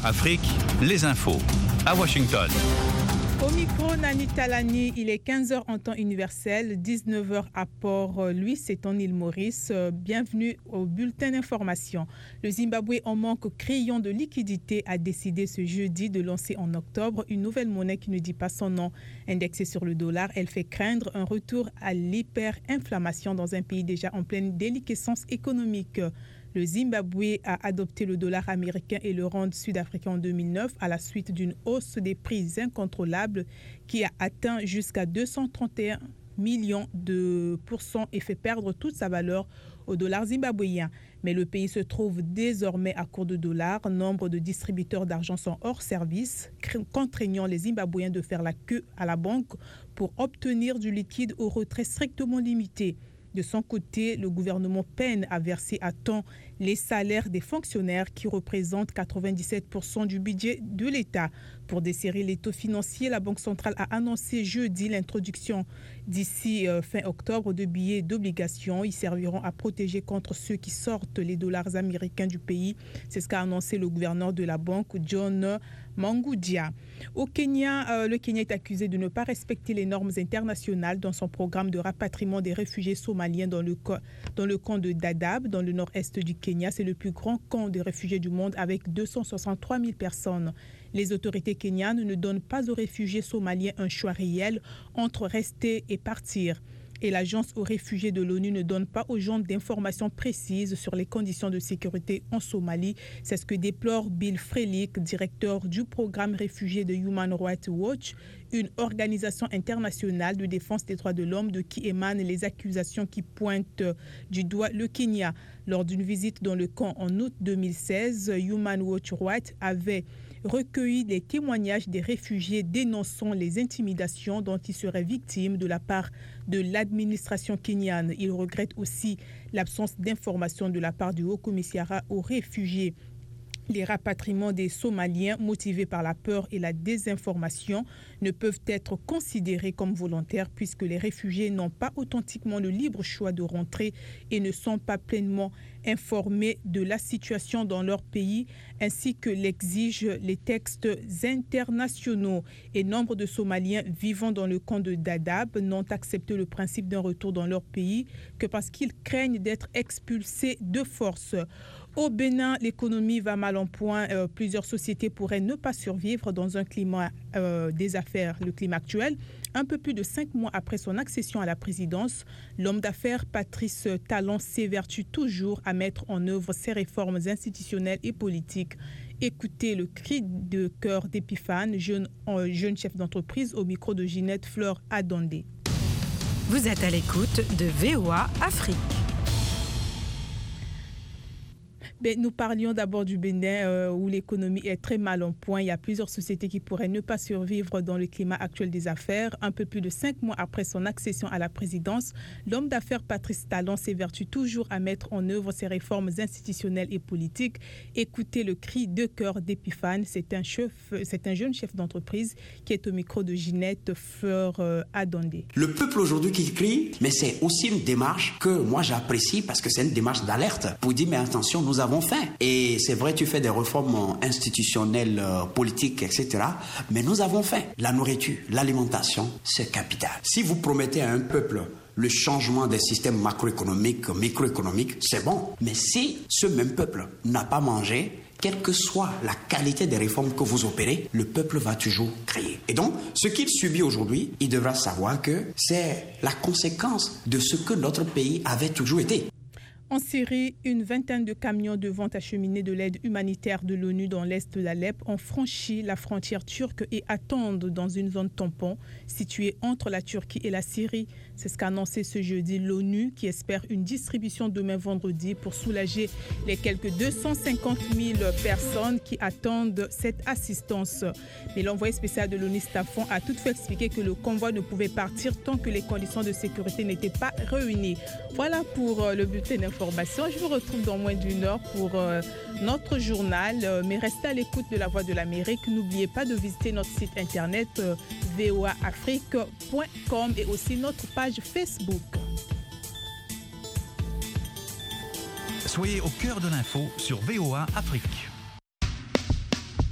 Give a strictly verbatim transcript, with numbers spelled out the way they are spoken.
Afrique, les infos. À Washington. Au micro, Nani Talani, il est quinze heures en temps universel, dix-neuf heures à Port-Louis, c'est en île Maurice. Bienvenue au bulletin d'information. Le Zimbabwe, en manque criant de liquidité, a décidé ce jeudi de lancer en octobre une nouvelle monnaie qui ne dit pas son nom. Indexée sur le dollar, elle fait craindre un retour à l'hyperinflammation dans un pays déjà en pleine déliquescence économique. Le Zimbabwe a adopté le dollar américain et le rand sud-africain en deux mille neuf à la suite d'une hausse des prix incontrôlables qui a atteint jusqu'à deux cent trente et un millions de pourcents et fait perdre toute sa valeur au dollar zimbabwéen. Mais le pays se trouve désormais à court de dollars. Nombre de distributeurs d'argent sont hors service, contraignant les Zimbabwéens de faire la queue à la banque pour obtenir du liquide au retrait strictement limité. De son côté, le gouvernement peine à verser à temps les salaires des fonctionnaires qui représentent quatre-vingt-dix-sept pour cent du budget de l'État. Pour desserrer les taux financiers, la Banque centrale a annoncé jeudi l'introduction d'ici euh, fin octobre de billets d'obligation. Ils serviront à protéger contre ceux qui sortent les dollars américains du pays. C'est ce qu'a annoncé le gouverneur de la banque, John Mangudia. Au Kenya, euh, le Kenya est accusé de ne pas respecter les normes internationales dans son programme de rapatriement des réfugiés somaliens dans le, dans le camp de Dadaab, dans le nord-est du Kenya. C'est le plus grand camp de réfugiés du monde avec deux cent soixante-trois mille personnes. Les autorités kenyanes ne donnent pas aux réfugiés somaliens un choix réel entre rester et partir. Et l'agence aux réfugiés de l'ONU ne donne pas aux gens d'informations précises sur les conditions de sécurité en Somalie. C'est ce que déplore Bill Frelick, directeur du programme réfugiés de Human Rights Watch, une organisation internationale de défense des droits de l'homme de qui émanent les accusations qui pointent du doigt le Kenya. Lors d'une visite dans le camp en août deux mille seize, Human Rights Watch avait recueilli les témoignages des réfugiés dénonçant les intimidations dont ils seraient victimes de la part de l'administration kenyane. Il regrette aussi l'absence d'informations de la part du Haut-Commissariat aux réfugiés. Les rapatriements des Somaliens motivés par la peur et la désinformation ne peuvent être considérés comme volontaires puisque les réfugiés n'ont pas authentiquement le libre choix de rentrer et ne sont pas pleinement informés de la situation dans leur pays ainsi que l'exigent les textes internationaux. Et nombre de Somaliens vivant dans le camp de Dadaab n'ont accepté le principe d'un retour dans leur pays que parce qu'ils craignent d'être expulsés de force. Au Bénin, l'économie va mal en point. Euh, plusieurs sociétés pourraient ne pas survivre dans un climat euh, des affaires, le climat actuel. Un peu plus de cinq mois après son accession à la présidence, l'homme d'affaires Patrice Talon s'évertue toujours à mettre en œuvre ses réformes institutionnelles et politiques. Écoutez le cri de cœur d'Épiphane, jeune, euh, jeune chef d'entreprise, au micro de Ginette Fleur Adondé. Vous êtes à l'écoute de V O A Afrique. Ben, nous parlions d'abord du Bénin euh, où l'économie est très mal en point. Il y a plusieurs sociétés qui pourraient ne pas survivre dans le climat actuel des affaires. Un peu plus de cinq mois après son accession à la présidence, l'homme d'affaires Patrice Talon s'évertue toujours à mettre en œuvre ses réformes institutionnelles et politiques. Écoutez le cri de cœur d'Épiphane. C'est un, chef, c'est un jeune chef d'entreprise qui est au micro de Ginette Fleur euh, Adondé. Le peuple aujourd'hui qui crie, mais c'est aussi une démarche que moi j'apprécie parce que c'est une démarche d'alerte pour dire mais attention, nous avons faim. Et c'est vrai, tu fais des réformes institutionnelles, euh, politiques, et cetera. Mais nous avons faim. La nourriture, l'alimentation, c'est capital. Si vous promettez à un peuple le changement des systèmes macroéconomiques, microéconomiques, c'est bon. Mais si ce même peuple n'a pas mangé, quelle que soit la qualité des réformes que vous opérez, le peuple va toujours crier. Et donc, ce qu'il subit aujourd'hui, il devra savoir que c'est la conséquence de ce que notre pays avait toujours été. En Syrie, une vingtaine de camions devant acheminer de l'aide humanitaire de l'ONU dans l'est de l'Alep ont franchi la frontière turque et attendent dans une zone tampon située entre la Turquie et la Syrie. C'est ce qu'a annoncé ce jeudi l'ONU qui espère une distribution demain vendredi pour soulager les quelques deux cent cinquante mille personnes qui attendent cette assistance. Mais l'envoyé spécial de l'ONU Staffan a toutefois expliqué que le convoi ne pouvait partir tant que les conditions de sécurité n'étaient pas réunies. Voilà pour le bulletin d'information. Je vous retrouve dans moins d'une heure pour euh, notre journal. Euh, mais restez à l'écoute de la Voix de l'Amérique. N'oubliez pas de visiter notre site internet euh, v o a afrique point com et aussi notre page Facebook. Soyez au cœur de l'info sur V O A Afrique.